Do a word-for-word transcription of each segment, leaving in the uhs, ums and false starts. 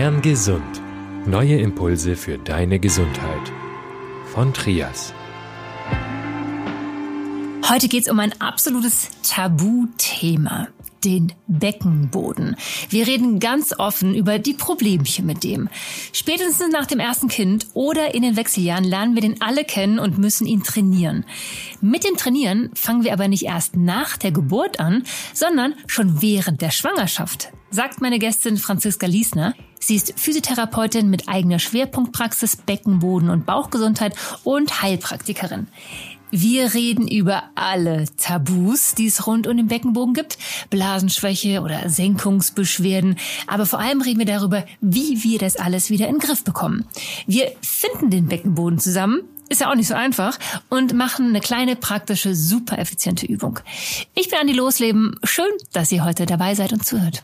Kerngesund. Neue Impulse für deine Gesundheit. Von Trias. Heute geht es um ein absolutes Tabuthema, den Beckenboden. Wir reden ganz offen über die Problemchen mit dem. Spätestens nach dem ersten Kind oder in den Wechseljahren lernen wir den alle kennen und müssen ihn trainieren. Mit dem Trainieren fangen wir aber nicht erst nach der Geburt an, sondern schon während der Schwangerschaft, sagt meine Gästin Franziska Liesner. Sie ist Physiotherapeutin mit eigener Schwerpunktpraxis Beckenboden- und Bauchgesundheit und Heilpraktikerin. Wir reden über alle Tabus, die es rund um den Beckenboden gibt, Blasenschwäche oder Senkungsbeschwerden, aber vor allem reden wir darüber, wie wir das alles wieder in den Griff bekommen. Wir finden den Beckenboden zusammen, ist ja auch nicht so einfach, und machen eine kleine, praktische, super effiziente Übung. Ich bin Andi Losleben, schön, dass ihr heute dabei seid und zuhört.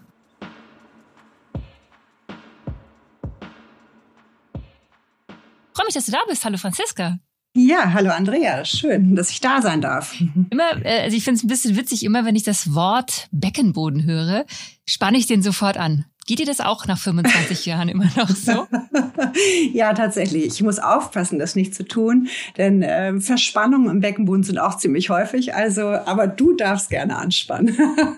Ich freue mich, dass du da bist. Hallo Franziska. Ja, hallo Andrea, schön, dass ich da sein darf. Immer, also ich finde es ein bisschen witzig, immer wenn ich das Wort Beckenboden höre, spanne ich den sofort an. Geht dir das auch nach fünfundzwanzig Jahren immer noch so? Ja, tatsächlich. Ich muss aufpassen, das nicht zu tun, denn äh, Verspannungen im Beckenboden sind auch ziemlich häufig. Also, aber du darfst gerne anspannen.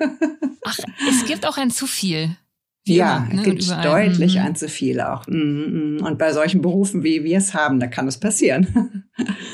Ach, es gibt auch ein zu viel. Wie ja, immer, ne? gibt deutlich mhm. ein zu viel auch. Und bei solchen Berufen, wie wir es haben, da kann es passieren.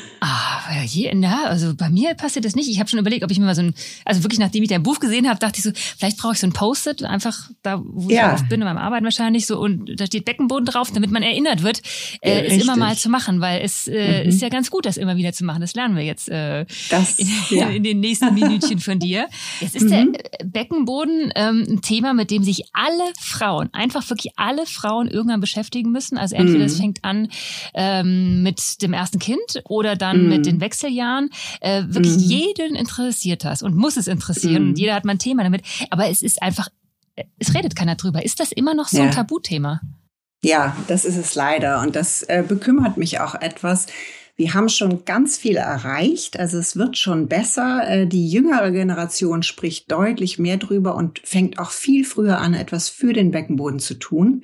Ah, je, na, also bei mir passiert das nicht. Ich habe schon überlegt, ob ich mir mal so ein, also wirklich nachdem ich dein Buch gesehen habe, dachte ich so, vielleicht brauche ich so ein Post-it, einfach da, wo ja. ich oft bin, beim Arbeiten wahrscheinlich so, und da steht Beckenboden drauf, damit man erinnert wird, äh, ja, es immer mal zu machen, weil es äh, mhm. ist ja ganz gut, das immer wieder zu machen. Das lernen wir jetzt äh, das, in, ja. in den nächsten Minütchen von dir. Jetzt ist mhm. der Beckenboden ähm, ein Thema, mit dem sich alle Frauen, einfach wirklich alle Frauen irgendwann beschäftigen müssen. Also entweder es mhm. fängt an ähm, mit dem ersten Kind oder dann mm. mit den Wechseljahren. Äh, wirklich mm. jeden interessiert das und muss es interessieren. Mm. Und jeder hat mal ein Thema damit. Aber es ist einfach, es redet keiner drüber. Ist das immer noch so ja. ein Tabuthema? Ja, das ist es leider. Und das äh, bekümmert mich auch etwas. Wir haben schon ganz viel erreicht. Also es wird schon besser. Die jüngere Generation spricht deutlich mehr drüber und fängt auch viel früher an, etwas für den Beckenboden zu tun.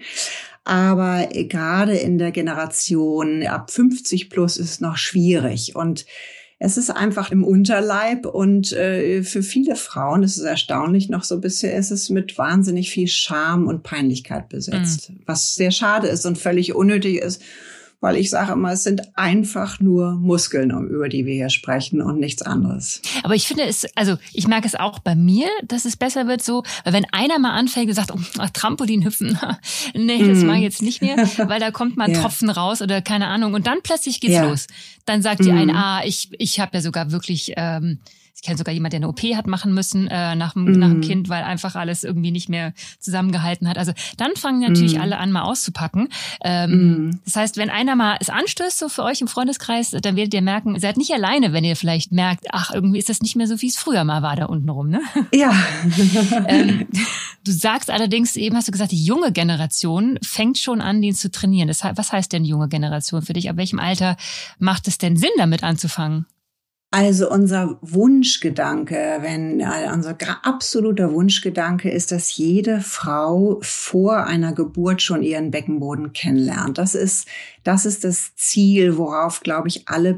Aber gerade in der Generation ab fünfzig plus ist es noch schwierig. Und es ist einfach im Unterleib. Und äh, für viele Frauen, das ist erstaunlich, noch so bisher ist es mit wahnsinnig viel Scham und Peinlichkeit besetzt. Mhm. Was sehr schade ist und völlig unnötig ist. Weil ich sage immer, es sind einfach nur Muskeln, über die wir hier sprechen und nichts anderes. Aber ich finde es, also ich merke es auch bei mir, dass es besser wird so, weil wenn einer mal anfängt und sagt, oh, Trampolin hüpfen, nee, das mm. mache ich jetzt nicht mehr, weil da kommt mal ein ja. Tropfen raus oder keine Ahnung und dann plötzlich geht's ja. los. Dann sagt mm. die eine, ah, ich ich habe ja sogar wirklich... Ähm, Ich kenne sogar jemanden, der eine O P hat machen müssen äh, nach, mm. nach dem Kind, weil einfach alles irgendwie nicht mehr zusammengehalten hat. Also dann fangen natürlich mm. alle an, mal auszupacken. Ähm, mm. Das heißt, wenn einer mal es anstößt, so für euch im Freundeskreis, dann werdet ihr merken, ihr seid nicht alleine, wenn ihr vielleicht merkt, ach, irgendwie ist das nicht mehr so, wie es früher mal war da unten rum, ne? Ja. ähm, du sagst allerdings, eben hast du gesagt, die junge Generation fängt schon an, den zu trainieren. Das, was heißt denn junge Generation für dich? Ab welchem Alter macht es denn Sinn, damit anzufangen? Also unser Wunschgedanke, wenn äh, unser absoluter Wunschgedanke ist, dass jede Frau vor einer Geburt schon ihren Beckenboden kennenlernt. Das ist das ist das Ziel, worauf, glaube ich, alle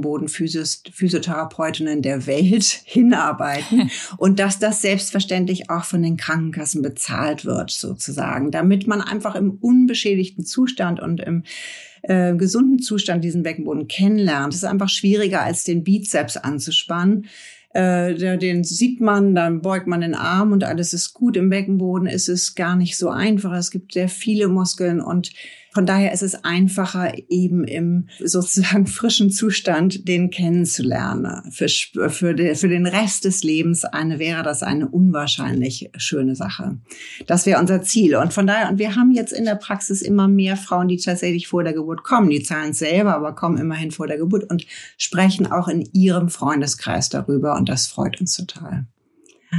Beckenboden-Physiotherapeutinnen der Welt hinarbeiten und dass das selbstverständlich auch von den Krankenkassen bezahlt wird, sozusagen, damit man einfach im unbeschädigten Zustand und im äh, gesunden Zustand diesen Beckenboden kennenlernt. Es ist einfach schwieriger, als den Bizeps anzuspannen. Äh, den sieht man, dann beugt man den Arm und alles ist gut. Im Beckenboden ist es gar nicht so einfach. Es gibt sehr viele Muskeln und von daher ist es einfacher, eben im sozusagen frischen Zustand den kennenzulernen. Für, für, de, für den Rest des Lebens eine, wäre das eine unwahrscheinlich schöne Sache. Das wäre unser Ziel. Und von daher, und wir haben jetzt in der Praxis immer mehr Frauen, die tatsächlich vor der Geburt kommen. Die zahlen es selber, aber kommen immerhin vor der Geburt und sprechen auch in ihrem Freundeskreis darüber. Und das freut uns total.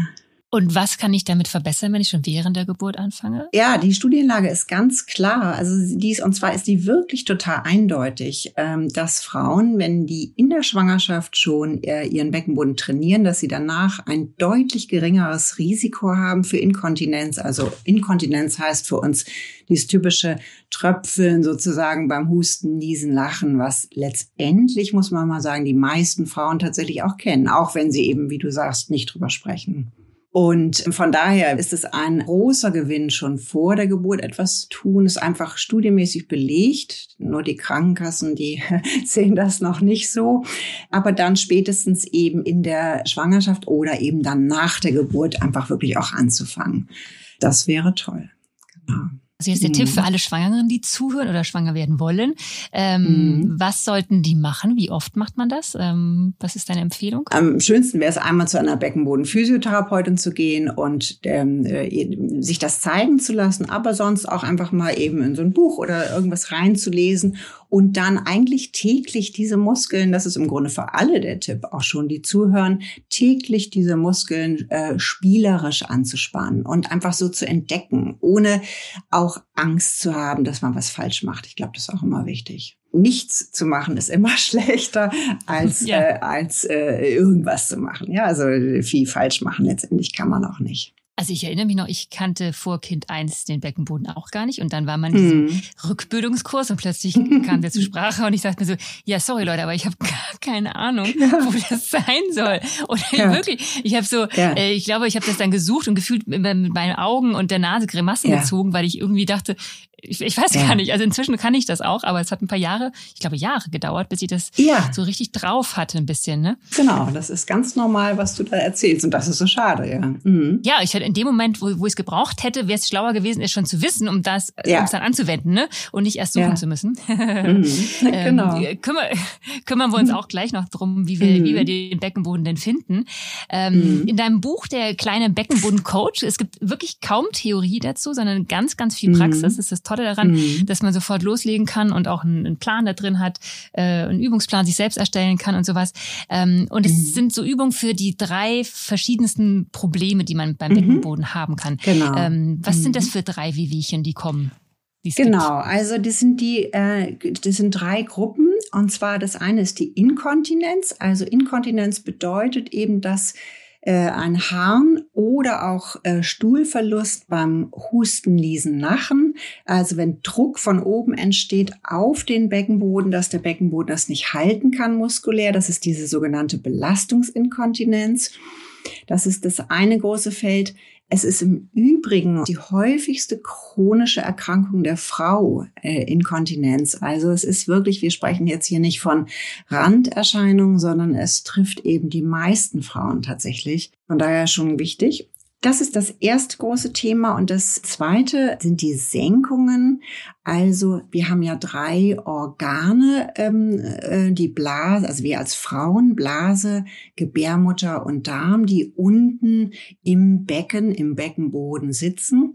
Und was kann ich damit verbessern, wenn ich schon während der Geburt anfange? Ja, die Studienlage ist ganz klar. Also die ist, und zwar ist die wirklich total eindeutig, dass Frauen, wenn die in der Schwangerschaft schon ihren Beckenboden trainieren, dass sie danach ein deutlich geringeres Risiko haben für Inkontinenz. Also Inkontinenz heißt für uns dieses typische Tröpfeln sozusagen beim Husten, Niesen, Lachen, was letztendlich, muss man mal sagen, die meisten Frauen tatsächlich auch kennen, auch wenn sie eben, wie du sagst, nicht drüber sprechen. Und von daher ist es ein großer Gewinn, schon vor der Geburt etwas zu tun. Ist einfach studienmäßig belegt. Nur die Krankenkassen, die sehen das noch nicht so. Aber dann spätestens eben in der Schwangerschaft oder eben dann nach der Geburt einfach wirklich auch anzufangen. Das wäre toll. Genau. Also jetzt der mhm. Tipp für alle Schwangeren, die zuhören oder schwanger werden wollen. Ähm, mhm. Was sollten die machen? Wie oft macht man das? Ähm, was ist deine Empfehlung? Am schönsten wäre es, einmal zu einer Beckenboden-Physiotherapeutin zu gehen und ähm, sich das zeigen zu lassen, aber sonst auch einfach mal eben in so ein Buch oder irgendwas reinzulesen und dann eigentlich täglich diese Muskeln, das ist im Grunde für alle der Tipp, auch schon die zuhören, täglich diese Muskeln äh, spielerisch anzuspannen und einfach so zu entdecken, ohne auch auch Angst zu haben, dass man was falsch macht. Ich glaube, das ist auch immer wichtig. Nichts zu machen ist immer schlechter als ja. äh, als äh, irgendwas zu machen. Ja, also viel falsch machen letztendlich kann man auch nicht. Also ich erinnere mich noch, ich kannte vor Kind eins den Beckenboden auch gar nicht und dann war man in diesem mm. Rückbildungskurs und plötzlich kam der zur Sprache und ich sagte mir so, ja sorry Leute, aber ich habe gar keine Ahnung, ja. wo das sein soll. Oder ja. wirklich, ich habe so, ja. äh, ich glaube, ich habe das dann gesucht und gefühlt mit, mit meinen Augen und der Nase Grimassen ja. gezogen, weil ich irgendwie dachte, ich, ich weiß ja. gar nicht, also inzwischen kann ich das auch, aber es hat ein paar Jahre, ich glaube Jahre gedauert, bis ich das ja. so richtig drauf hatte ein bisschen. Ne? Genau, das ist ganz normal, was du da erzählst und das ist so schade, ja. Mhm. Ja, ich hatte in dem Moment, wo, wo ich es gebraucht hätte, wäre es schlauer gewesen, es schon zu wissen, um das ja. um es dann anzuwenden, ne? Und nicht erst suchen ja. zu müssen. Mhm. Genau. ähm, kümmer, kümmern wir uns auch gleich noch drum, wie wir, mhm. wie wir den Beckenboden denn finden. Ähm, mhm. In deinem Buch, der kleine Beckenboden-Coach, es gibt wirklich kaum Theorie dazu, sondern ganz, ganz viel Praxis. Mhm. Das ist das Tolle daran, mhm. dass man sofort loslegen kann und auch einen, einen Plan da drin hat, äh, einen Übungsplan sich selbst erstellen kann und sowas. Ähm, und es mhm. sind so Übungen für die drei verschiedensten Probleme, die man beim mhm. Beckenboden haben kann. Genau. Ähm, was mhm. sind das für drei Wehwehchen, die kommen? Genau, gibt? Also das sind die, äh, das sind drei Gruppen. Und zwar das eine ist die Inkontinenz. Also Inkontinenz bedeutet eben, dass äh, ein Harn oder auch äh, Stuhlverlust beim Husten, Niesen, Lachen. Also wenn Druck von oben entsteht auf den Beckenboden, dass der Beckenboden das nicht halten kann muskulär. Das ist diese sogenannte Belastungsinkontinenz. Das ist das eine große Feld. Es ist im Übrigen die häufigste chronische Erkrankung der Frau, äh, Inkontinenz. Also es ist wirklich, wir sprechen jetzt hier nicht von Randerscheinungen, sondern es trifft eben die meisten Frauen tatsächlich. Von daher schon wichtig. Das ist das erste große Thema. Und das zweite sind die Senkungen. Also wir haben ja drei Organe, ähm, äh, die Blase, also wir als Frauen, Blase, Gebärmutter und Darm, die unten im Becken, im Beckenboden sitzen.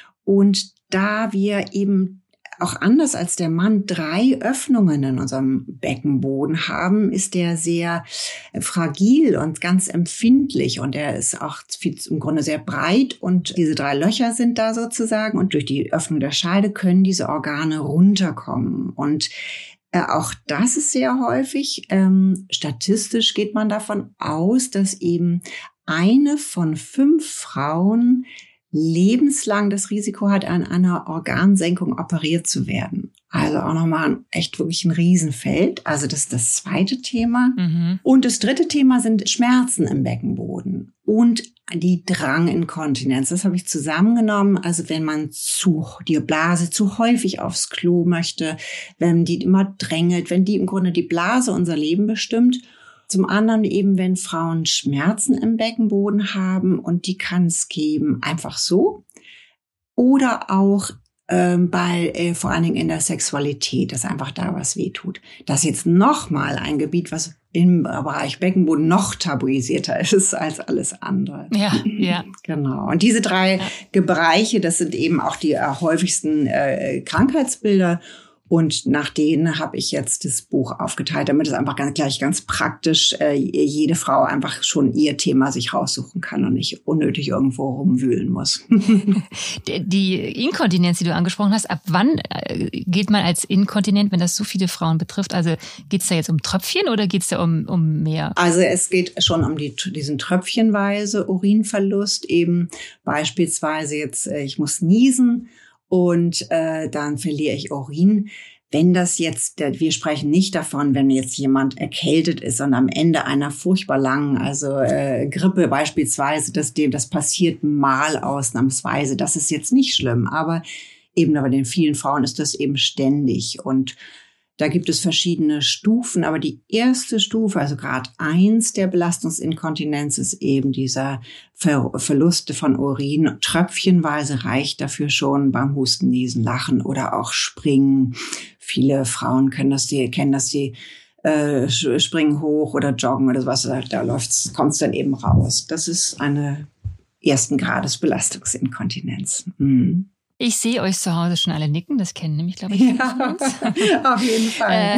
Und da wir eben auch anders als der Mann drei Öffnungen in unserem Beckenboden haben, ist der sehr fragil und ganz empfindlich und er ist auch im Grunde sehr breit und diese drei Löcher sind da sozusagen und durch die Öffnung der Scheide können diese Organe runterkommen und äh, auch das ist sehr häufig. Ähm, statistisch geht man davon aus, dass eben eine von fünf Frauen lebenslang das Risiko hat, an einer Organsenkung operiert zu werden. Also auch nochmal echt wirklich ein Riesenfeld. Also das ist das zweite Thema. Mhm. Und das dritte Thema sind Schmerzen im Beckenboden und die Dranginkontinenz. Das habe ich zusammengenommen. Also wenn man zu, die Blase zu häufig aufs Klo möchte, wenn die immer drängelt, wenn die im Grunde die Blase unser Leben bestimmt. Zum anderen eben, wenn Frauen Schmerzen im Beckenboden haben und die kann es geben einfach so oder auch ähm, bei äh, vor allen Dingen in der Sexualität, dass einfach da was wehtut. Das ist jetzt nochmal ein Gebiet, was im Bereich Beckenboden noch tabuisierter ist als alles andere. Ja, ja. Genau. Und diese drei ja. Bereiche, das sind eben auch die äh, häufigsten äh, Krankheitsbilder. Und nach denen habe ich jetzt das Buch aufgeteilt, damit es einfach ganz, gleich ganz praktisch äh, jede Frau einfach schon ihr Thema sich raussuchen kann und nicht unnötig irgendwo rumwühlen muss. Die Inkontinenz, die du angesprochen hast, ab wann äh, geht man als inkontinent, wenn das so viele Frauen betrifft? Also geht es da jetzt um Tröpfchen oder geht es da um, um mehr? Also es geht schon um die, diesen tröpfchenweise Urinverlust, eben beispielsweise jetzt, äh, ich muss niesen. Und äh, dann verliere ich Urin. Wenn das jetzt, wir sprechen nicht davon, wenn jetzt jemand erkältet ist und am Ende einer furchtbar langen, also äh, Grippe beispielsweise, das, dem, das passiert mal ausnahmsweise. Das ist jetzt nicht schlimm, aber eben bei den vielen Frauen ist das eben ständig. Und da gibt es verschiedene Stufen, aber die erste Stufe, also Grad eins der Belastungsinkontinenz, ist eben dieser Ver- Verlust von Urin. Tröpfchenweise reicht dafür schon beim Husten, Niesen, Lachen oder auch Springen. Viele Frauen können das, die kennen das, die äh, springen hoch oder joggen oder sowas, da, da läuft's, kommt's dann eben raus. Das ist eine ersten Grades Belastungsinkontinenz. Mhm. Ich sehe euch zu Hause schon alle nicken, das kennen nämlich, glaube ich, viele ja, von uns. Auf jeden Fall.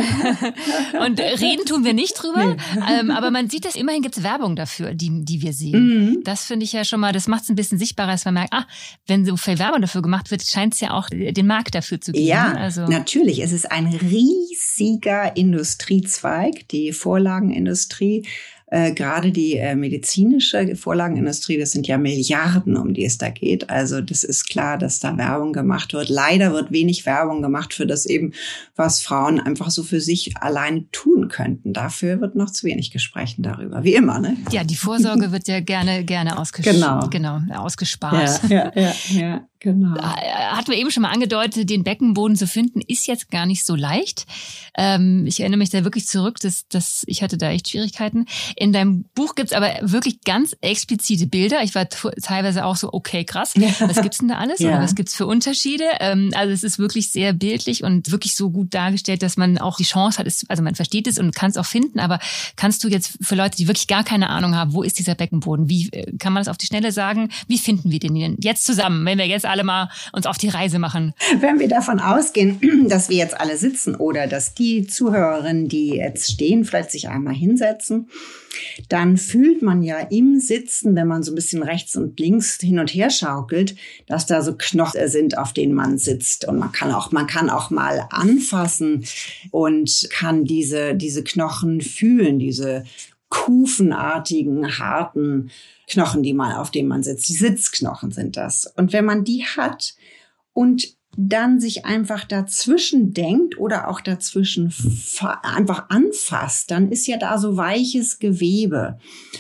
Äh, und reden tun wir nicht drüber, nee. ähm, aber man sieht das, immerhin gibt es Werbung dafür, die, die wir sehen. Mhm. Das finde ich ja schon mal, das macht es ein bisschen sichtbarer, dass man merkt, ah, wenn so viel Werbung dafür gemacht wird, scheint es ja auch den Markt dafür zu geben. Ja, also. Natürlich. Es ist ein riesiger Industriezweig, die Vorlagenindustrie. Äh, gerade die äh, medizinische Vorlagenindustrie, das sind ja Milliarden, um die es da geht. Also das ist klar, dass da Werbung gemacht wird. Leider wird wenig Werbung gemacht für das eben, was Frauen einfach so für sich alleine tun könnten. Dafür wird noch zu wenig gesprochen darüber, wie immer, ne? Ja, die Vorsorge wird ja gerne gerne ausges- genau. Genau, ausgespart. Ja, ja, ja, ja. Genau. Hatten wir eben schon mal angedeutet, den Beckenboden zu finden, ist jetzt gar nicht so leicht. Ähm, ich erinnere mich da wirklich zurück, dass, dass ich hatte da echt Schwierigkeiten. In deinem Buch gibt's aber wirklich ganz explizite Bilder. Ich war t- teilweise auch so, okay, krass, was gibt's denn da alles? Ja. Oder was gibt's für Unterschiede? Ähm, also es ist wirklich sehr bildlich und wirklich so gut dargestellt, dass man auch die Chance hat, ist, also man versteht es und kann es auch finden, aber kannst du jetzt für Leute, die wirklich gar keine Ahnung haben, wo ist dieser Beckenboden? Wie kann man das auf die Schnelle sagen? Wie finden wir den denn jetzt zusammen, wenn wir jetzt alle mal uns auf die Reise machen? Wenn wir davon ausgehen, dass wir jetzt alle sitzen oder dass die Zuhörerinnen, die jetzt stehen, vielleicht sich einmal hinsetzen, dann fühlt man ja im Sitzen, wenn man so ein bisschen rechts und links hin und her schaukelt, dass da so Knochen sind, auf denen man sitzt. Und man kann auch, man kann auch mal anfassen und kann diese, diese Knochen fühlen, diese kufenartigen, harten Knochen, die man, auf denen man sitzt. Die Sitzknochen sind das. Und wenn man die hat und dann sich einfach dazwischen denkt oder auch dazwischen fa- einfach anfasst, dann ist ja da so weiches Gewebe.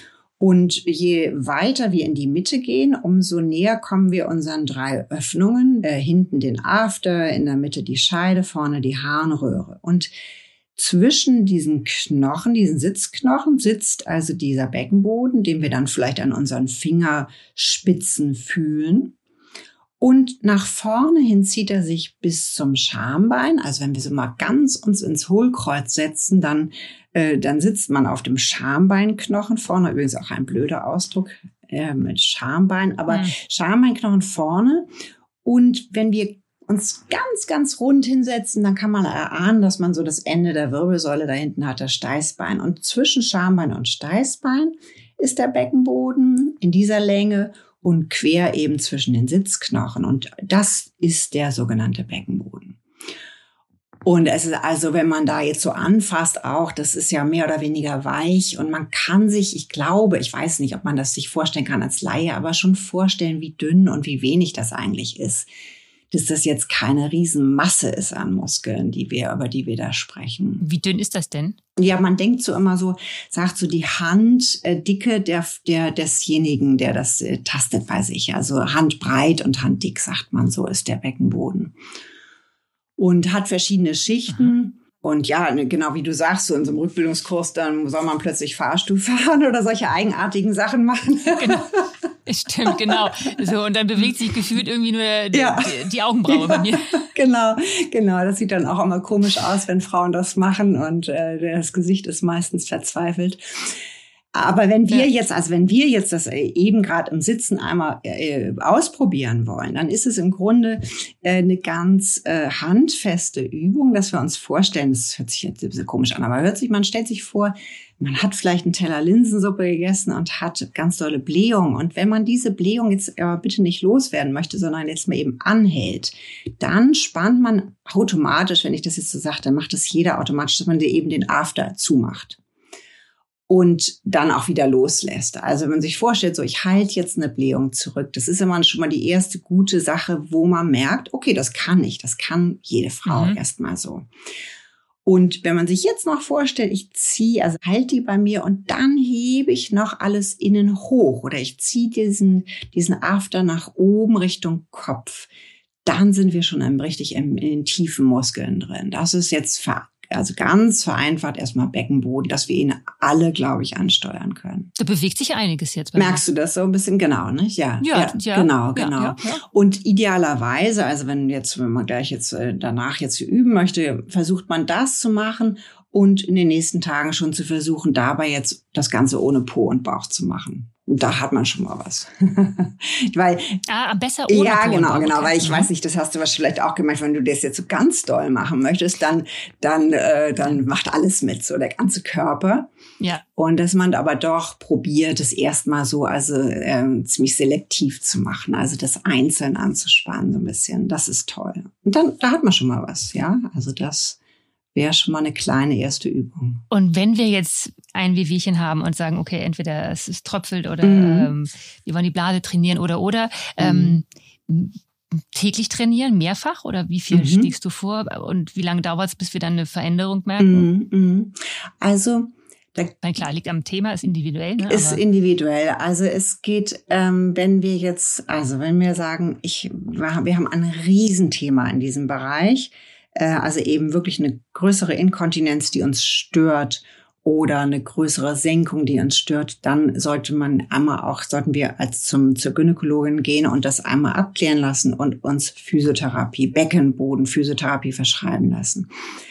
Und je weiter wir in die Mitte gehen, umso näher kommen wir unseren drei Öffnungen. Äh, hinten den After, in der Mitte die Scheide, vorne die Harnröhre. Und zwischen diesen Knochen, diesen Sitzknochen, sitzt also dieser Beckenboden, den wir dann vielleicht an unseren Fingerspitzen fühlen. Und nach vorne hin zieht er sich bis zum Schambein. Also wenn wir so mal ganz uns ins Hohlkreuz setzen, dann, äh, dann sitzt man auf dem Schambeinknochen vorne. Übrigens auch ein blöder Ausdruck äh, mit Schambein, aber mhm. Schambeinknochen vorne. Und wenn wir uns ganz, ganz rund hinsetzen, dann kann man erahnen, dass man so das Ende der Wirbelsäule da hinten hat, das Steißbein. Und zwischen Schambein und Steißbein ist der Beckenboden in dieser Länge und quer eben zwischen den Sitzknochen. Und das ist der sogenannte Beckenboden. Und es ist also, wenn man da jetzt so anfasst auch, das ist ja mehr oder weniger weich und man kann sich, ich glaube, ich weiß nicht, ob man das sich vorstellen kann als Laie, aber schon vorstellen, wie dünn und wie wenig das eigentlich ist. Dass das jetzt keine Riesenmasse ist an Muskeln, die wir, über die wir da sprechen. Wie dünn ist das denn? Ja, man denkt so immer so, sagt so die Handdicke der, der, desjenigen, der das äh, tastet, weiß ich. Also handbreit und handdick, sagt man, so ist der Beckenboden. Und hat verschiedene Schichten. Mhm. Und ja, genau wie du sagst, so in so einem Rückbildungskurs, dann soll man plötzlich Fahrstuhl fahren oder solche eigenartigen Sachen machen. Genau. Stimmt, genau. So, und dann bewegt sich gefühlt irgendwie nur die, ja. die, die Augenbraue ja, bei mir. Genau, genau. Das sieht dann auch immer komisch aus, wenn Frauen das machen und äh, das Gesicht ist meistens verzweifelt. Aber wenn wir ja. jetzt, also wenn wir jetzt das eben gerade im Sitzen einmal äh, ausprobieren wollen, dann ist es im Grunde äh, eine ganz äh, handfeste Übung, dass wir uns vorstellen, das hört sich jetzt ein bisschen komisch an, aber hört sich, man stellt sich vor, man hat vielleicht einen Teller Linsensuppe gegessen und hat ganz dolle Blähung. Und wenn man diese Blähung jetzt aber bitte nicht loswerden möchte, sondern jetzt mal eben anhält, dann spannt man automatisch, wenn ich das jetzt so sage, dann macht das jeder automatisch, dass man dir eben den After zumacht. Und dann auch wieder loslässt. Also wenn man sich vorstellt, so ich halte jetzt eine Blähung zurück, das ist immer schon mal die erste gute Sache, wo man merkt, okay, das kann ich, das kann jede Frau mhm. erstmal so. Und wenn man sich jetzt noch vorstellt, ich ziehe, also halte die bei mir und dann hebe ich noch alles innen hoch oder ich ziehe diesen, diesen After nach oben Richtung Kopf, dann sind wir schon im, richtig in, in den tiefen Muskeln drin. Das ist jetzt ver Also ganz vereinfacht erstmal Beckenboden, dass wir ihn alle, glaube ich, ansteuern können. Da bewegt sich einiges jetzt. Bei Merkst mir. Du das so ein bisschen? Genau, ne? Ja, ja, ja, ja genau, genau. Ja, ja, ja. Und idealerweise, also wenn jetzt, wenn man gleich jetzt äh, danach jetzt üben möchte, versucht man das zu machen und in den nächsten Tagen schon zu versuchen, dabei jetzt das Ganze ohne Po und Bauch zu machen. Und da hat man schon mal was. Weil, ah, besser ohne Ja, Po genau, und genau. okay. Weil ich mhm. weiß nicht, das hast du vielleicht auch gemerkt, wenn du das jetzt so ganz doll machen möchtest, dann, dann, äh, dann macht alles mit, so der ganze Körper. Ja. Und dass man aber doch probiert, es erstmal so, also ähm, ziemlich selektiv zu machen, also das einzeln anzuspannen so ein bisschen. Das ist toll. Und dann, da hat man schon mal was, ja. Also das wäre schon mal eine kleine erste Übung. Und wenn wir jetzt ein Wehwehchen haben und sagen, okay, entweder es, es tröpfelt oder mhm. ähm, wir wollen die Blase trainieren oder oder ähm, mhm. täglich trainieren, mehrfach oder wie viel mhm. schlägst du vor und wie lange dauert es, bis wir dann eine Veränderung merken? Mhm. Also Da, Nein, klar, liegt am Thema, ist individuell. Ne? Ist Aber individuell. Also es geht, ähm, wenn wir jetzt, also wenn wir sagen, ich, wir haben ein Riesenthema in diesem Bereich, äh, also eben wirklich eine größere Inkontinenz, die uns stört oder eine größere Senkung, die uns stört, dann sollte man einmal auch, sollten wir als zum, zur Gynäkologin gehen und das einmal abklären lassen und uns Physiotherapie, Beckenboden-Physiotherapie verschreiben lassen.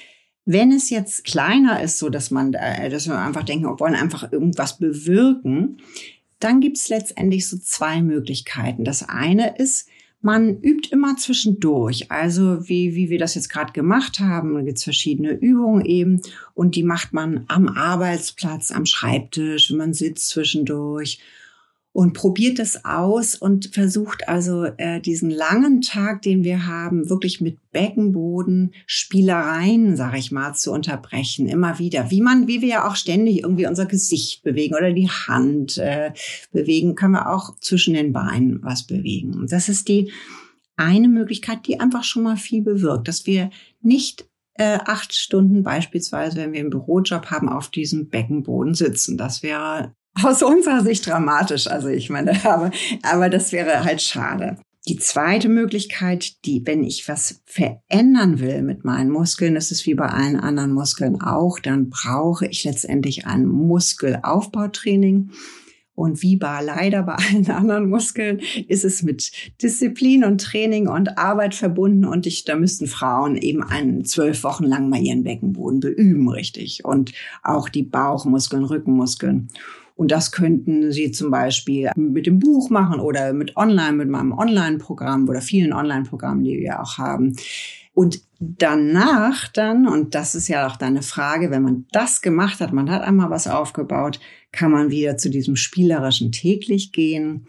Wenn es jetzt kleiner ist, so dass man, dass wir einfach denken, wir wollen einfach irgendwas bewirken, dann gibt es letztendlich so zwei Möglichkeiten. Das eine ist, man übt immer zwischendurch, also wie wie wir das jetzt gerade gemacht haben. Da gibt es verschiedene Übungen eben und die macht man am Arbeitsplatz, am Schreibtisch, wenn man sitzt zwischendurch. Und probiert es aus und versucht also äh, diesen langen Tag, den wir haben, wirklich mit Beckenboden Spielereien, sag ich mal, zu unterbrechen. Immer wieder. Wie man, wie wir ja auch ständig irgendwie unser Gesicht bewegen oder die Hand äh, bewegen, können wir auch zwischen den Beinen was bewegen. Und das ist die eine Möglichkeit, die einfach schon mal viel bewirkt, dass wir nicht äh, acht Stunden beispielsweise, wenn wir einen Bürojob haben, auf diesem Beckenboden sitzen. Das wäre aus unserer Sicht dramatisch, also ich meine, aber, aber das wäre halt schade. Die zweite Möglichkeit, die, wenn ich was verändern will mit meinen Muskeln, das ist wie bei allen anderen Muskeln auch, dann brauche ich letztendlich ein Muskelaufbautraining. Und wie bei leider bei allen anderen Muskeln ist es mit Disziplin und Training und Arbeit verbunden. Und ich, da müssten Frauen eben einen zwölf Wochen lang mal ihren Beckenboden beüben, richtig. Und auch die Bauchmuskeln, Rückenmuskeln. Und das könnten Sie zum Beispiel mit dem Buch machen oder mit online, mit meinem Online-Programm oder vielen Online-Programmen, die wir auch haben. Und danach dann, und das ist ja auch deine Frage, wenn man das gemacht hat, man hat einmal was aufgebaut, kann man wieder zu diesem spielerischen täglich gehen.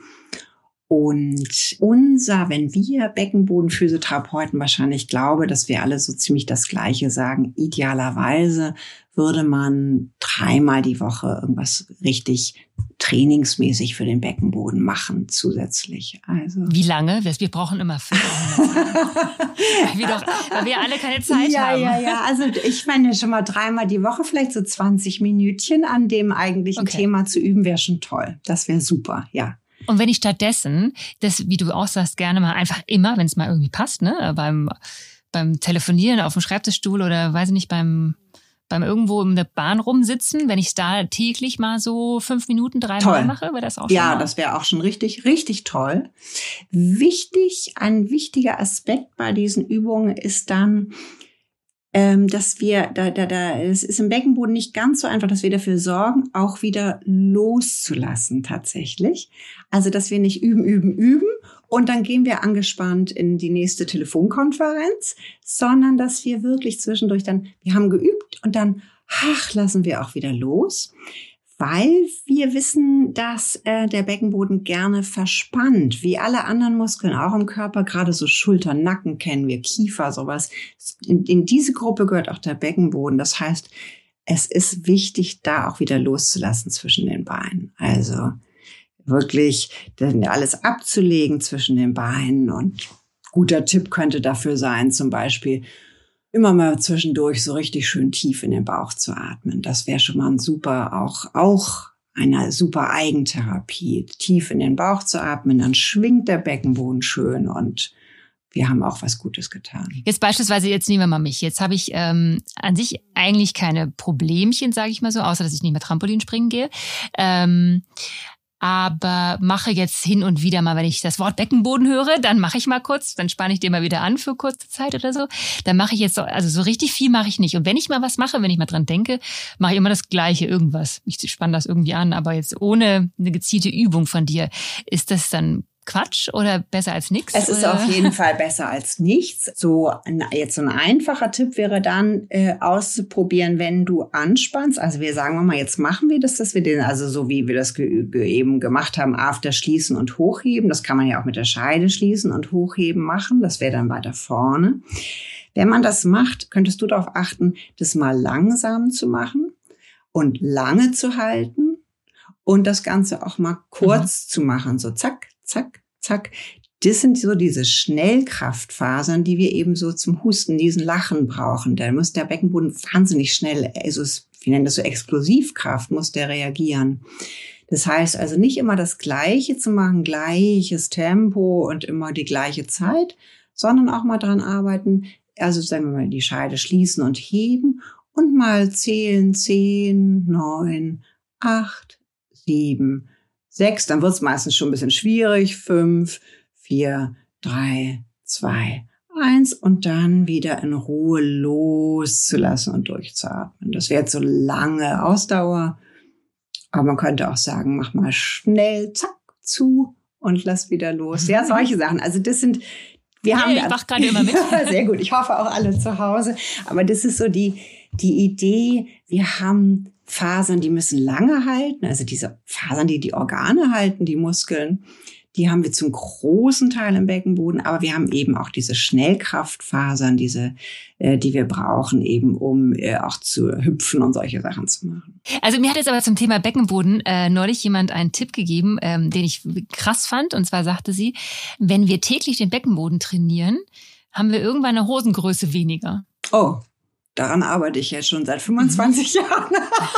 Und unser, wenn wir Beckenboden-Physiotherapeuten wahrscheinlich, glaube, dass wir alle so ziemlich das Gleiche sagen, idealerweise würde man dreimal die Woche irgendwas richtig trainingsmäßig für den Beckenboden machen zusätzlich. Also wie lange? Wir brauchen immer fünf. Wie doch, weil wir alle keine Zeit ja, haben. Ja, ja, ja. Also ich meine schon mal dreimal die Woche, vielleicht so zwanzig Minütchen an dem eigentlichen okay. Thema zu üben, wäre schon toll. Das wäre super, ja. Und wenn ich stattdessen, das, wie du auch sagst, gerne mal einfach immer, wenn es mal irgendwie passt, ne, beim, beim Telefonieren auf dem Schreibtischstuhl oder weiß ich nicht, beim, beim irgendwo in der Bahn rumsitzen, wenn ich da täglich mal so fünf Minuten, dreimal mache, wäre das auch schon Ja, mal. das wäre auch schon richtig, richtig toll. Wichtig, ein wichtiger Aspekt bei diesen Übungen ist dann, ähm, dass wir, da, da, da, es ist im Beckenboden nicht ganz so einfach, dass wir dafür sorgen, auch wieder loszulassen tatsächlich. Also, dass wir nicht üben, üben, üben und dann gehen wir angespannt in die nächste Telefonkonferenz, sondern dass wir wirklich zwischendurch dann, wir haben geübt und dann, ach, lassen wir auch wieder los. Weil wir wissen, dass äh, der Beckenboden gerne verspannt, wie alle anderen Muskeln auch im Körper, gerade so Schulter, Nacken kennen wir, Kiefer, sowas. In, in diese Gruppe gehört auch der Beckenboden. Das heißt, es ist wichtig, da auch wieder loszulassen zwischen den Beinen. Also wirklich alles abzulegen zwischen den Beinen. Und guter Tipp könnte dafür sein, zum Beispiel immer mal zwischendurch so richtig schön tief in den Bauch zu atmen. Das wäre schon mal ein super, auch, auch eine super Eigentherapie. Tief in den Bauch zu atmen, dann schwingt der Beckenboden schön und wir haben auch was Gutes getan. Jetzt beispielsweise, jetzt nehmen wir mal mich. Jetzt habe ich ähm, an sich eigentlich keine Problemchen, sage ich mal so, außer dass ich nicht mehr Trampolin springen gehe. Ähm, aber mache jetzt hin und wieder mal, wenn ich das Wort Beckenboden höre, dann mache ich mal kurz, dann spanne ich den mal wieder an für kurze Zeit oder so. Dann mache ich jetzt, so, also so richtig viel mache ich nicht. Und wenn ich mal was mache, wenn ich mal dran denke, mache ich immer das Gleiche, irgendwas. Ich spanne das irgendwie an, aber jetzt ohne eine gezielte Übung von dir. Ist das dann Quatsch oder besser als nichts? Es ist oder? Auf jeden Fall besser als nichts. So ein, jetzt so ein einfacher Tipp wäre dann äh, auszuprobieren, wenn du anspannst. Also wir sagen mal, jetzt machen wir das, dass wir den, also so wie wir das ge- ge- eben gemacht haben, After schließen und hochheben. Das kann man ja auch mit der Scheide schließen und hochheben machen. Das wäre dann weiter vorne. Wenn man das macht, könntest du darauf achten, das mal langsam zu machen und lange zu halten und das Ganze auch mal kurz mhm. zu machen. So zack, zack, zack. Das sind so diese Schnellkraftfasern, die wir eben so zum Husten, diesen Lachen brauchen. Da muss der Beckenboden wahnsinnig schnell, also wir nennen das so Explosivkraft, muss der reagieren. Das heißt also nicht immer das Gleiche zu machen, gleiches Tempo und immer die gleiche Zeit, sondern auch mal dran arbeiten, also sagen wir mal die Scheide schließen und heben und mal zählen, zehn, neun, acht, sieben, sechs, dann wird es meistens schon ein bisschen schwierig. Fünf, vier, drei, zwei, eins und dann wieder in Ruhe loszulassen und durchzuatmen. Das wäre jetzt so lange Ausdauer. Aber man könnte auch sagen, mach mal schnell, zack, zu und lass wieder los. Ja, solche Sachen. Also das sind, wir ja, haben... Ich mache gerade immer mit. Sehr gut. Ich hoffe auch alle zu Hause. Aber das ist so die, die Idee, wir haben Fasern, die müssen lange halten, also diese Fasern, die die Organe halten, die Muskeln, die haben wir zum großen Teil im Beckenboden, aber wir haben eben auch diese Schnellkraftfasern, diese, äh, die wir brauchen, eben um äh, auch zu hüpfen und solche Sachen zu machen. Also mir hat jetzt aber zum Thema Beckenboden äh, neulich jemand einen Tipp gegeben, ähm, den ich krass fand, und zwar sagte sie, wenn wir täglich den Beckenboden trainieren, haben wir irgendwann eine Hosengröße weniger. Oh. Daran arbeite ich jetzt schon seit fünfundzwanzig Jahren.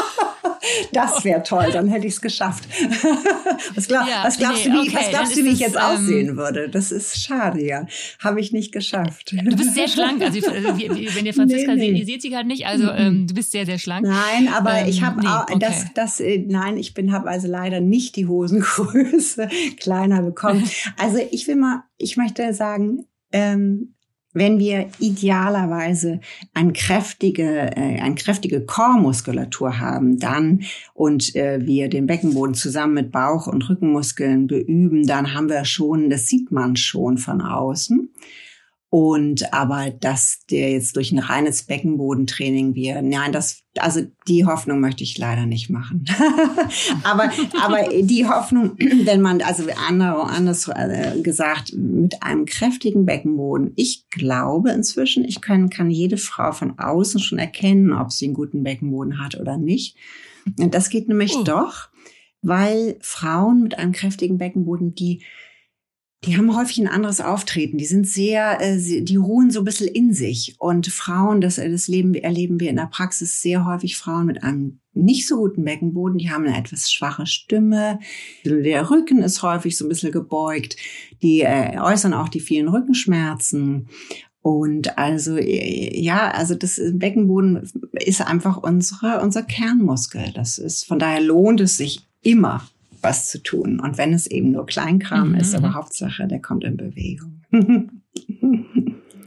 Das wäre toll, dann hätte ich es geschafft. Was, glaub, ja, was glaubst nee, du, wie, okay, was glaubst du, wie ich jetzt ähm, aussehen würde? Das ist schade, ja. Habe ich nicht geschafft. Du bist sehr schlank. Also wenn ihr Franziska nee, nee. seht, ihr seht sie gerade nicht. Also ähm, du bist sehr, sehr schlank. Nein, aber ähm, ich habe nee, auch, okay. das, das, nein, ich bin, habe also leider nicht die Hosengröße kleiner bekommen. Also ich will mal, ich möchte sagen, ähm, wenn wir idealerweise eine kräftige, äh, eine kräftige Core-Muskulatur haben, dann und äh, wir den Beckenboden zusammen mit Bauch- und Rückenmuskeln beüben, dann haben wir schon, das sieht man schon von außen. Und aber dass der jetzt durch ein reines Beckenbodentraining wir, nein, das, also die Hoffnung möchte ich leider nicht machen. aber aber die Hoffnung, wenn man, also andere, anders gesagt, mit einem kräftigen Beckenboden, ich glaube inzwischen, ich kann, kann jede Frau von außen schon erkennen, ob sie einen guten Beckenboden hat oder nicht. Und das geht nämlich uh. doch, weil Frauen mit einem kräftigen Beckenboden, die Die haben häufig ein anderes Auftreten. Die sind sehr, äh, die ruhen so ein bisschen in sich. Und Frauen, das, das leben, erleben wir in der Praxis sehr häufig, Frauen mit einem nicht so guten Beckenboden, die haben eine etwas schwache Stimme. Der Rücken ist häufig so ein bisschen gebeugt. Die äh, äußern auch die vielen Rückenschmerzen. Und also, ja, also das Beckenboden ist einfach unsere, unser Kernmuskel. Das ist, von daher lohnt es sich immer, was zu tun. Und wenn es eben nur Kleinkram mhm. ist, aber Hauptsache, der kommt in Bewegung.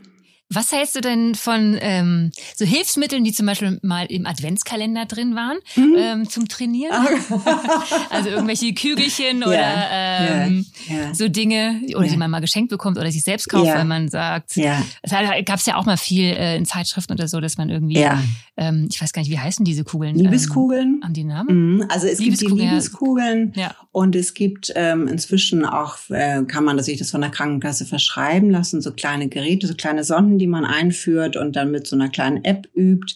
Was hältst du denn von ähm, so Hilfsmitteln, die zum Beispiel mal im Adventskalender drin waren, mhm. ähm, zum Trainieren? Also irgendwelche Kügelchen oder ja, ähm, ja, ja. so Dinge, oder ja. die man mal geschenkt bekommt oder sich selbst kauft, ja. weil man sagt, ja. es gab es ja auch mal viel äh, in Zeitschriften oder so, dass man irgendwie, ja. ähm, ich weiß gar nicht, wie heißen diese Kugeln? Liebeskugeln. Ähm, haben die Namen? Mhm. Also es gibt die Liebeskugeln ja. und es gibt ähm, inzwischen auch, äh, kann man sich das von der Krankenkasse verschreiben lassen, so kleine Geräte, so kleine Sonden, die man einführt und dann mit so einer kleinen App übt.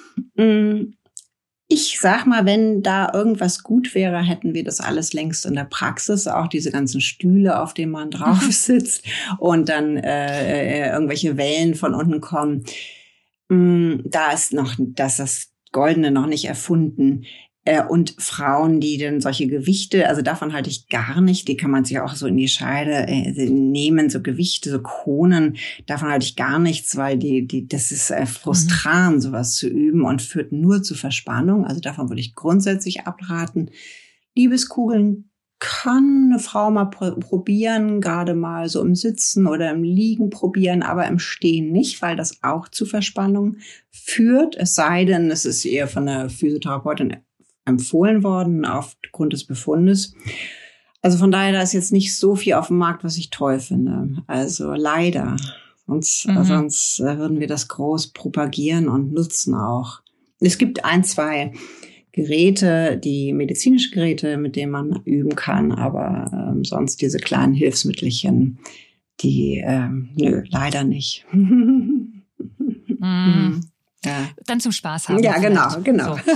Ich sag mal, wenn da irgendwas gut wäre, hätten wir das alles längst in der Praxis. Auch diese ganzen Stühle, auf denen man drauf sitzt und dann äh, irgendwelche Wellen von unten kommen. Da ist noch, dass das Goldene noch nicht erfunden. Und Frauen, die dann solche Gewichte, also davon halte ich gar nicht, die kann man sich auch so in die Scheide äh, nehmen, so Gewichte, so Kronen, davon halte ich gar nichts, weil die, die, das ist äh, frustrant, mhm. sowas zu üben und führt nur zu Verspannung. Also davon würde ich grundsätzlich abraten. Liebeskugeln kann eine Frau mal pr- probieren, gerade mal so im Sitzen oder im Liegen probieren, aber im Stehen nicht, weil das auch zu Verspannung führt. Es sei denn, es ist eher von der Physiotherapeutin empfohlen worden aufgrund des Befundes. Also von daher, da ist jetzt nicht so viel auf dem Markt, was ich toll finde. Also leider. Sonst, mhm. sonst würden wir das groß propagieren und nutzen auch. Es gibt ein, zwei Geräte, die medizinische Geräte, mit denen man üben kann, aber ähm, sonst diese kleinen Hilfsmittelchen, die, ähm, nö, leider nicht. Mhm. Ja. Dann zum Spaß haben. Ja, genau, genau. So.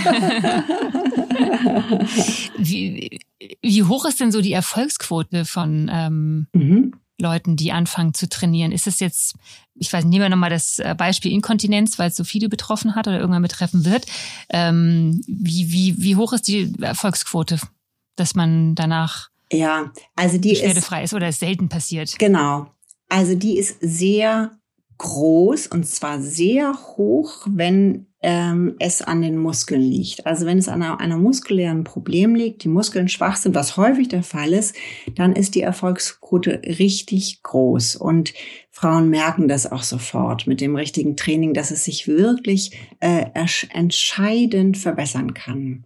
wie, wie hoch ist denn so die Erfolgsquote von ähm, mhm. Leuten, die anfangen zu trainieren? Ist es jetzt, ich weiß, nehmen wir nochmal das Beispiel Inkontinenz, weil es so viele betroffen hat oder irgendwann betreffen wird. Ähm, wie, wie, wie hoch ist die Erfolgsquote, dass man danach ja, also die beschwerdefrei ist, ist oder es selten passiert? Genau. Also die ist sehr groß und zwar sehr hoch, wenn ähm, es an den Muskeln liegt. Also wenn es an einer, einer muskulären Problem liegt, die Muskeln schwach sind, was häufig der Fall ist, dann ist die Erfolgsquote richtig groß. Und Frauen merken das auch sofort mit dem richtigen Training, dass es sich wirklich äh, entscheidend verbessern kann.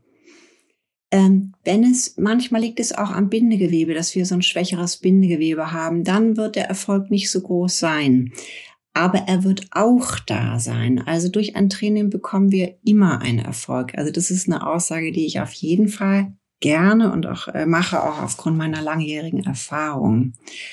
Ähm, wenn es, manchmal liegt es auch am Bindegewebe, dass wir so ein schwächeres Bindegewebe haben, dann wird der Erfolg nicht so groß sein. Aber er wird auch da sein. Also durch ein Training bekommen wir immer einen Erfolg. Also das ist eine Aussage, die ich auf jeden Fall gerne und auch äh, mache, auch aufgrund meiner langjährigen Erfahrung.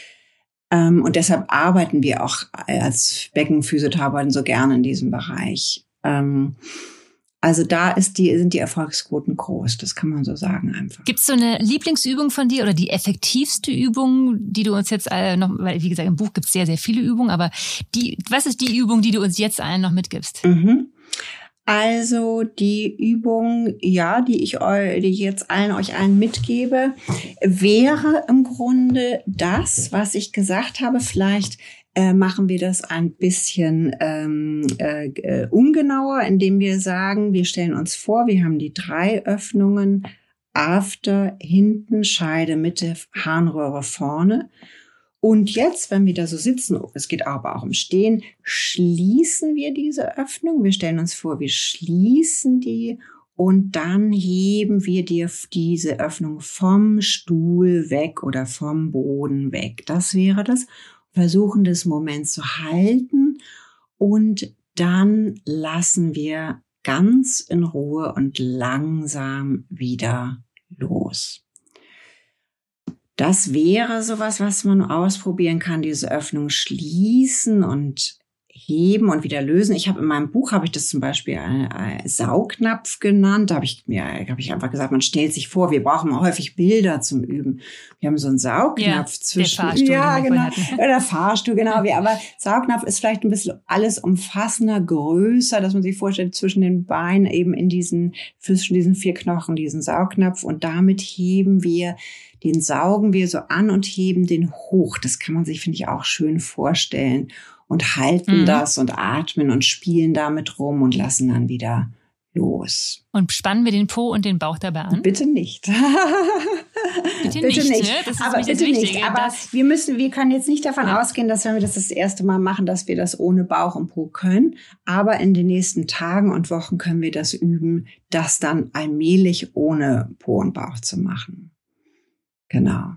Ähm, und deshalb arbeiten wir auch als Beckenphysiotherapeuten so gerne in diesem Bereich. Ähm, Also da ist die, sind die Erfolgsquoten groß, das kann man so sagen einfach. Gibt es so eine Lieblingsübung von dir oder die effektivste Übung, die du uns jetzt äh, noch, weil wie gesagt im Buch gibt es sehr, sehr viele Übungen, aber die, was ist die Übung, die du uns jetzt allen noch mitgibst? Mhm. Also die Übung, ja, die ich, eu, die ich jetzt allen euch allen mitgebe, wäre im Grunde das, was ich gesagt habe, vielleicht Äh, machen wir das ein bisschen ähm, äh, äh, ungenauer, indem wir sagen, wir stellen uns vor, wir haben die drei Öffnungen, After, hinten, Scheide, Mitte, Harnröhre vorne. Und jetzt, wenn wir da so sitzen, es geht aber auch im Stehen, schließen wir diese Öffnung. Wir stellen uns vor, wir schließen die und dann heben wir die, diese Öffnung vom Stuhl weg oder vom Boden weg. Das wäre das. Versuchen, das Moment zu halten und dann lassen wir ganz in Ruhe und langsam wieder los. Das wäre sowas, was man ausprobieren kann, diese Öffnung schließen und heben und wieder lösen. Ich habe in meinem Buch habe ich das zum Beispiel einen, einen Saugnapf genannt. Da habe ich mir habe ich einfach gesagt, man stellt sich vor, wir brauchen häufig Bilder zum Üben. Wir haben so einen Saugnapf ja, zwischen der Fahrstuhl, ja genau oder Fahrstuhl genau. Wie, aber Saugnapf ist vielleicht ein bisschen alles umfassender, größer, dass man sich vorstellt zwischen den Beinen eben in diesen zwischen diesen vier Knochen diesen Saugnapf und damit heben wir den saugen wir so an und heben den hoch. Das kann man sich, finde ich, auch schön vorstellen. Und halten mhm. das und atmen und spielen damit rum und lassen dann wieder los. Und spannen wir den Po und den Bauch dabei an? Bitte nicht. Bitte, bitte nicht. nicht. Ne? Das ist aber das bitte Wichtige. nicht. Aber das wir müssen, wir können jetzt nicht davon ja. ausgehen, dass wenn wir das das erste Mal machen, dass wir das ohne Bauch und Po können. Aber in den nächsten Tagen und Wochen können wir das üben, das dann allmählich ohne Po und Bauch zu machen. Genau.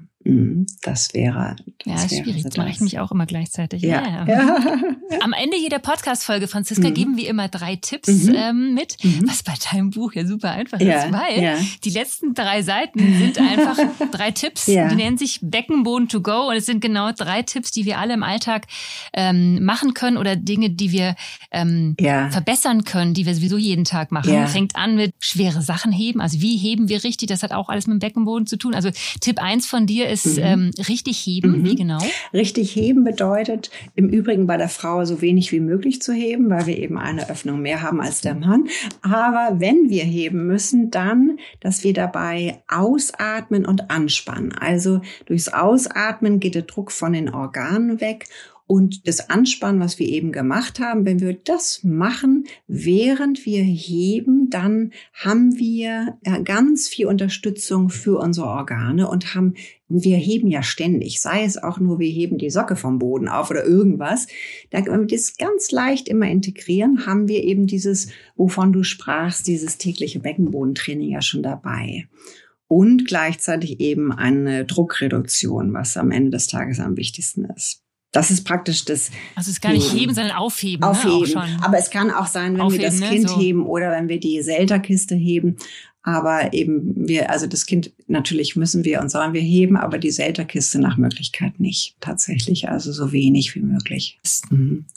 Das wäre, das ja, ist wäre schwierig. So das mache ich mich auch immer gleichzeitig. Ja. Ja. Ja. Am Ende jeder Podcast-Folge, Franziska, mhm. geben wir immer drei Tipps mhm. ähm, mit, mhm. was bei deinem Buch ja super einfach ja. ist, weil ja. die letzten drei Seiten sind einfach drei Tipps, ja. die nennen sich Beckenboden to go und es sind genau drei Tipps, die wir alle im Alltag ähm, machen können oder Dinge, die wir ähm, ja. verbessern können, die wir sowieso jeden Tag machen. Ja. Fängt an mit schwere Sachen heben, also wie heben wir richtig, das hat auch alles mit dem Beckenboden zu tun. Also Tipp eins von dir ist mhm. ähm, richtig heben, mhm. wie genau? Richtig heben bedeutet im Übrigen bei der Frau so wenig wie möglich zu heben, weil wir eben eine Öffnung mehr haben als der Mann. Aber wenn wir heben müssen, dann, dass wir dabei ausatmen und anspannen. Also durchs Ausatmen geht der Druck von den Organen weg. Und das Anspannen, was wir eben gemacht haben, wenn wir das machen, während wir heben, dann haben wir ganz viel Unterstützung für unsere Organe und haben, wir heben ja ständig, sei es auch nur, wir heben die Socke vom Boden auf oder irgendwas. Da, wenn wir das ganz leicht immer integrieren, haben wir eben dieses, wovon du sprachst, dieses tägliche Beckenbodentraining ja schon dabei. Und gleichzeitig eben eine Druckreduktion, was am Ende des Tages am wichtigsten ist. Das ist praktisch das. Also es ist gar nicht heben, sondern aufheben. Aufheben. Ne? Auch schon. Aber es kann auch sein, wenn aufheben, wir das ne? Kind so. heben oder wenn wir die Selterkiste heben. Aber eben wir, also das Kind, natürlich müssen wir und sollen wir heben, aber die Selterkiste nach Möglichkeit nicht. Tatsächlich, also so wenig wie möglich. Mhm.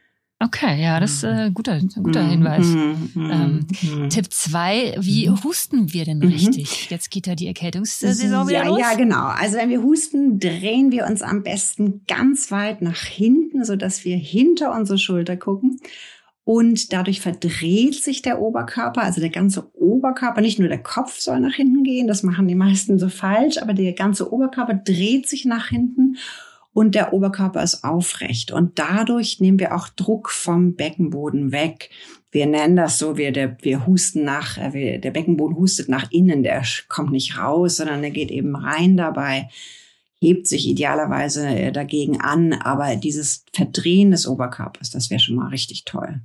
Okay, ja, das ist äh, guter, guter Hinweis. Mhm, ähm, mhm. Tipp zwei, wie husten wir denn richtig? Mhm. Jetzt geht ja die Erkältungssaison wieder ja, los. Ja, genau. Also wenn wir husten, drehen wir uns am besten ganz weit nach hinten, sodass wir hinter unsere Schulter gucken. Und dadurch verdreht sich der Oberkörper, also der ganze Oberkörper, nicht nur der Kopf soll nach hinten gehen, das machen die meisten so falsch, aber der ganze Oberkörper dreht sich nach hinten. Und der Oberkörper ist aufrecht. Und dadurch nehmen wir auch Druck vom Beckenboden weg. Wir nennen das so, wir, der, wir husten nach, wir, der Beckenboden hustet nach innen, der kommt nicht raus, sondern der geht eben rein dabei, hebt sich idealerweise dagegen an. Aber dieses Verdrehen des Oberkörpers, das wäre schon mal richtig toll.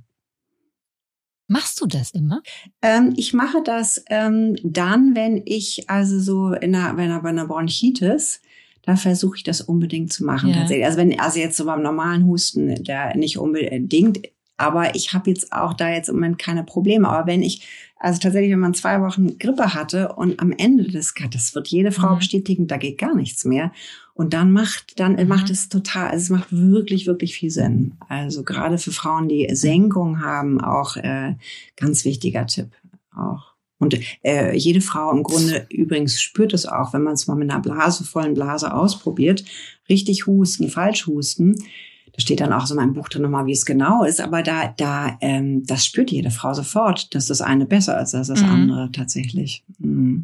Machst du das immer? Ähm, ich mache das ähm, dann, wenn ich also so in einer, bei einer, bei einer Bronchitis, da versuche ich das unbedingt zu machen. Ja. Tatsächlich. Also wenn, also jetzt so beim normalen Husten, der nicht unbedingt, aber ich habe jetzt auch da jetzt im Moment keine Probleme. Aber wenn ich, also tatsächlich, wenn man zwei Wochen Grippe hatte und am Ende des, das wird jede Frau mhm. bestätigen, da geht gar nichts mehr. Und dann macht, dann mhm. macht es total, also es macht wirklich, wirklich viel Sinn. Also gerade für Frauen, die Senkung haben, auch äh, ganz wichtiger Tipp auch. Und äh, jede Frau im Grunde übrigens spürt es auch, wenn man es mal mit einer Blase, vollen Blase ausprobiert. Richtig husten, falsch husten. Da steht dann auch so in meinem Buch drin nochmal, wie es genau ist. Aber da, da, ähm, das spürt jede Frau sofort, dass das eine besser ist als das mhm. andere tatsächlich. Mhm.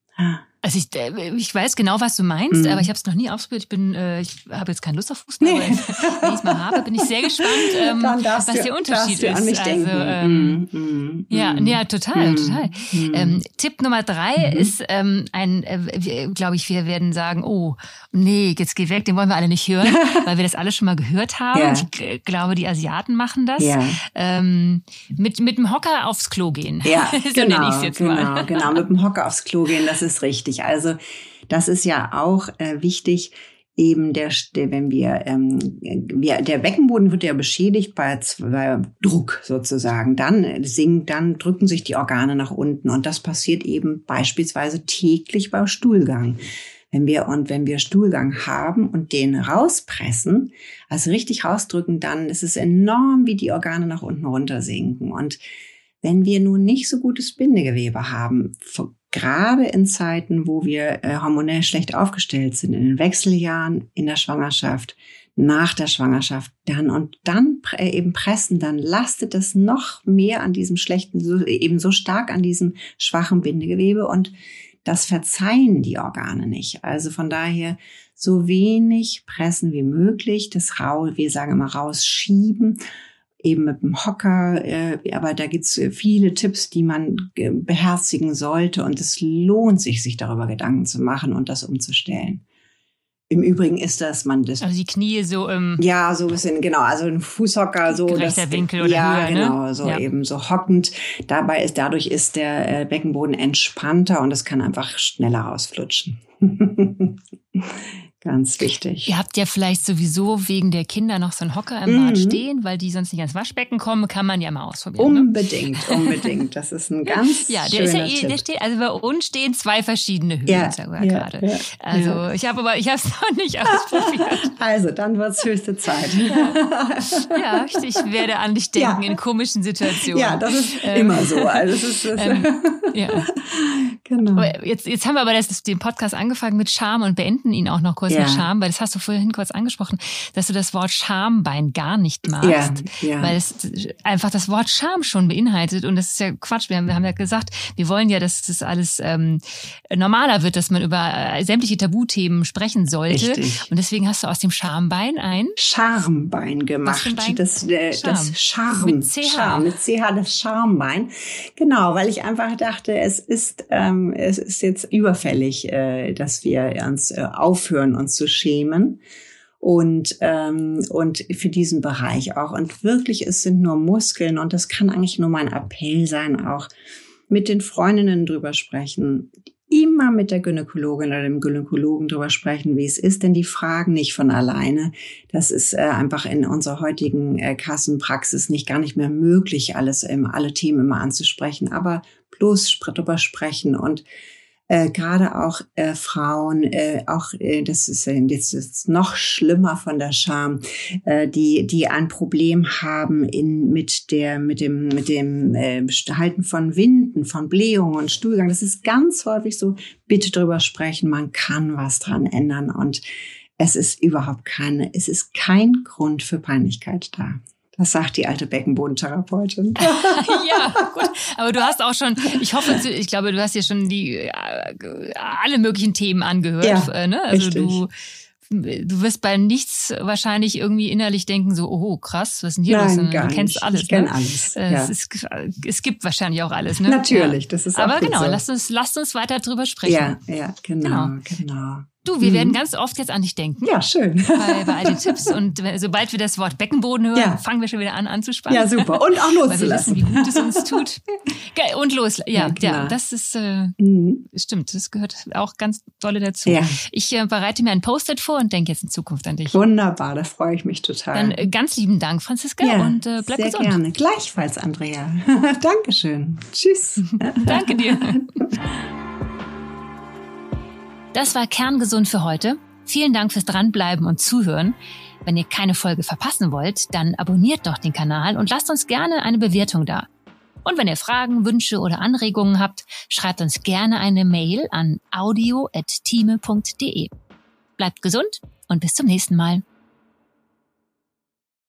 Also ich, ich weiß genau, was du meinst, Mhm. aber ich habe es noch nie ausprobiert. Ich bin, äh, ich habe jetzt keine Lust auf Husten, aber wenn ich es mal habe, bin ich sehr gespannt, ähm, was du, der Unterschied du ist. An mich also ähm, mm, mm, ja, mm, ja, total, mm, total. Mm. Ähm, Tipp Nummer drei Mhm. ist ähm, ein, äh, glaube ich, wir werden sagen, oh, nee, jetzt geh weg, den wollen wir alle nicht hören, weil wir das alle schon mal gehört haben. Ja. Ich g- glaube, die Asiaten machen das. Ja. Ähm, mit mit dem Hocker aufs Klo gehen. Ja, so genau, nenne ich es jetzt genau, mal. genau, mit dem Hocker aufs Klo gehen, das ist richtig. Also das ist ja auch äh, wichtig, eben der, der wenn wir, ähm, wir, der Beckenboden wird ja beschädigt bei, bei Druck sozusagen. Dann sinkt, dann drücken sich die Organe nach unten und das passiert eben beispielsweise täglich beim Stuhlgang. Wenn wir und wenn wir Stuhlgang haben und den rauspressen, also richtig rausdrücken, dann ist es enorm, wie die Organe nach unten runtersinken. Und wenn wir nun nicht so gutes Bindegewebe haben, gerade in Zeiten, wo wir äh, hormonell schlecht aufgestellt sind, in den Wechseljahren, in der Schwangerschaft, nach der Schwangerschaft, dann und dann äh, eben pressen, dann lastet das noch mehr an diesem schlechten, so, eben so stark an diesem schwachen Bindegewebe und das verzeihen die Organe nicht. Also von daher so wenig pressen wie möglich, das rau, wir sagen immer rausschieben, eben mit dem Hocker. Äh, aber da gibt's viele Tipps, die man äh, beherzigen sollte. Und es lohnt sich, sich darüber Gedanken zu machen und das umzustellen. Im Übrigen ist das, man das. Also die Knie so im. Ja, so ein bisschen, genau. Also ein Fußhocker, so. Gerechter Winkel oder ja, höher, genau, ne? so ja. eben so hockend. Dabei ist, dadurch ist der äh, Beckenboden entspannter und es kann einfach schneller rausflutschen. Ganz wichtig. Ihr habt ja vielleicht sowieso wegen der Kinder noch so einen Hocker im Mhm. Bad stehen, weil die sonst nicht ans Waschbecken kommen, kann man ja mal ausprobieren. Unbedingt, ne? unbedingt. Das ist ein ganz Ja, der schöner ist ja eh, Tipp. der steht, also bei uns stehen zwei verschiedene Höhen Ja, sogar ja, gerade. ja, also ja. ich habe aber, ich habe es noch nicht ausprobiert. Also, dann wird's höchste Zeit. Ja, ich, ich werde an dich denken Ja. in komischen Situationen. Ja, das ist Ähm, immer so. Also, es ist, das ähm, ja. genau. Aber Jetzt, jetzt haben wir aber das, den Podcast angefangen mit Scham und beenden ihn auch noch kurz Ja. mit Scham, weil das hast du vorhin kurz angesprochen, dass du das Wort Schambein gar nicht magst, Ja, ja. weil es einfach das Wort Scham schon beinhaltet und das ist ja Quatsch. Wir haben, wir haben ja gesagt, wir wollen ja, dass das alles ähm, normaler wird, dass man über äh, sämtliche Tabuthemen sprechen sollte. Richtig. Und deswegen hast du aus dem Schambein ein Schambein gemacht. Was für ein Bein? Das, äh, Charme. das Charme. Mit C H. Charme, mit C H, das Schambein. Genau, weil ich einfach dachte, es ist, ähm, es ist jetzt überfällig, äh, dass wir uns äh, aufhören, uns zu schämen. Und, ähm, und für diesen Bereich auch. Und wirklich, es sind nur Muskeln. Und das kann eigentlich nur mein Appell sein, auch mit den Freundinnen drüber sprechen. Immer mit der Gynäkologin oder dem Gynäkologen drüber sprechen, wie es ist, denn die fragen nicht von alleine. Das ist äh, einfach in unserer heutigen äh, Kassenpraxis nicht gar nicht mehr möglich, alles, ähm, alle Themen immer anzusprechen, aber bloß drüber sprechen und Äh, gerade auch äh, Frauen, äh, auch äh, das ist äh, jetzt ist noch schlimmer von der Scham, äh, die die ein Problem haben in mit der mit dem mit dem äh, Halten von Winden, von Blähungen und Stuhlgang. Das ist ganz häufig so. Bitte drüber sprechen. Man kann was dran ändern und es ist überhaupt keine, es ist kein Grund für Peinlichkeit da. Das sagt die alte Beckenbodentherapeutin. Ja, gut. Aber du hast auch schon, ich hoffe, ich glaube, du hast ja schon die äh, alle möglichen Themen angehört. Ja, äh, ne? Also richtig. du, du wirst bei nichts wahrscheinlich irgendwie innerlich denken, so, oh krass, was ist denn hier Nein, los? Sondern gar du kennst nicht. alles. Ich kenn ne? alles, Äh, ja. Es, ist, es gibt wahrscheinlich auch alles. Ne? Natürlich, ja. das ist auch Aber gut genau, so. lasst uns, lasst uns weiter drüber sprechen. Ja, ja, genau, Genau. genau. Du, wir Mhm. werden ganz oft jetzt an dich denken. Ja, schön. Bei, bei all den Tipps. Und wenn- sobald wir das Wort Beckenboden hören, Ja. fangen wir schon wieder an anzuspannen. Ja, super. Und auch Weil wir loszulassen. wissen, wie gut es uns tut. Geil, und los. Ja, Ja, ja, klar. das ist, äh, Mhm. stimmt, das gehört auch ganz dolle dazu. Ja. Ich äh, bereite mir ein Post-it vor und denke jetzt in Zukunft an dich. Wunderbar, da freue ich mich total. Dann äh, ganz lieben Dank, Franziska, ja, und äh, bleib sehr gesund. gerne. Gleichfalls, Andrea. Dankeschön. Tschüss. Danke dir. Das war Kerngesund für heute. Vielen Dank fürs Dranbleiben und Zuhören. Wenn ihr keine Folge verpassen wollt, dann abonniert doch den Kanal und lasst uns gerne eine Bewertung da. Und wenn ihr Fragen, Wünsche oder Anregungen habt, schreibt uns gerne eine Mail an audio at time punkt de. Bleibt gesund und bis zum nächsten Mal.